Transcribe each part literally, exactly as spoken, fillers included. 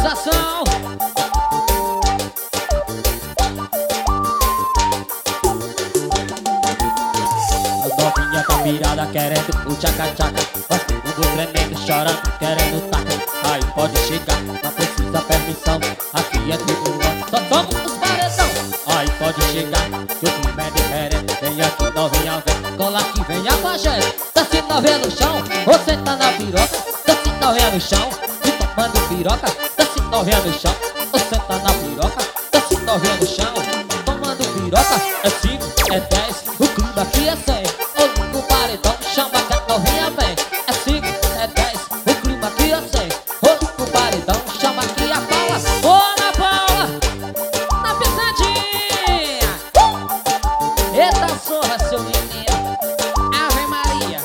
Organização. A novinha tá virada querendo o tchaca-tchaca, mas o bumbum tremendo, chorando, querendo taca. Aí pode chegar, não precisa permissão, aqui é tudo nosso, só somos os paredão. Aí pode chegar, que o clima é diferente, vem aqui novinha, vem, cola aqui, vem a pajete. Tá se novinha no chão, você tá na piroca, tá se novinha no chão, e tomando piroca. Tá se novinha no chão, você tá na piroca, tá se novinha no chão, tomando piroca. É cinco, é dez, o clima aqui é cem. Ô lindo paredão, chama que a novinha vem. É cinco, é dez, o clima aqui é cem. Ô lindo paredão, chama que a Paula. Ô na Paula, na pisadinha. uh! Eita zorra, seu menino, Ave Maria.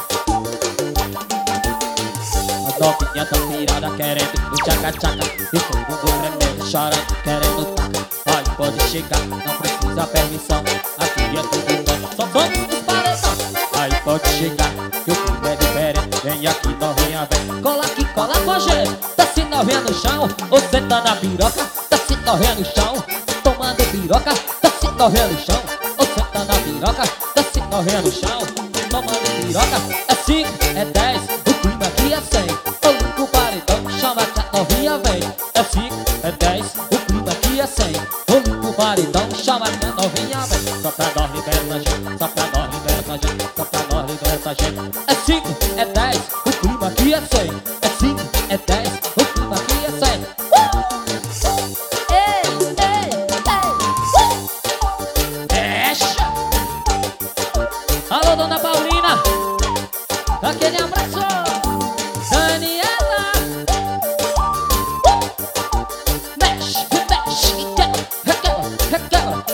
A novinha tá virada querendo o tchaca-tchaca, e com o bumbum tremendo, chorando, querendo taca. Aí pode chegar, não precisa permissão, aqui é tudo nosso, só somos os paredão. Aí pode chegar, que o clima é diferente, vem aqui novinha, vem, cola aqui, cola com a gente. Tá se novinha no chão, você tá na piroca. Tá se novinha no chão, tomando piroca. Tá se novinha no chão, você tá na piroca. Tá se novinha no chão, tomando piroca. É cinco, é dez, o clima aqui é cem. Ô lindo paredão, chama que a novinha vem. É cinco, é dez, o clima aqui é cem. Ô lindo paredão, chama que a novinha vem. Só pra nós liberta a gente, só pra nós liberta a gente, só pra nós liberta a gente. É cinco, é dez, o clima aqui é cem. É cinco, é dez, o clima aqui é cem. Uh! Ei, ei, ei, uh! Deixa! Alô, dona Paulina, aquele abraço. Daniela, uh! Mexe, mexe, requebra, requebra, requebra.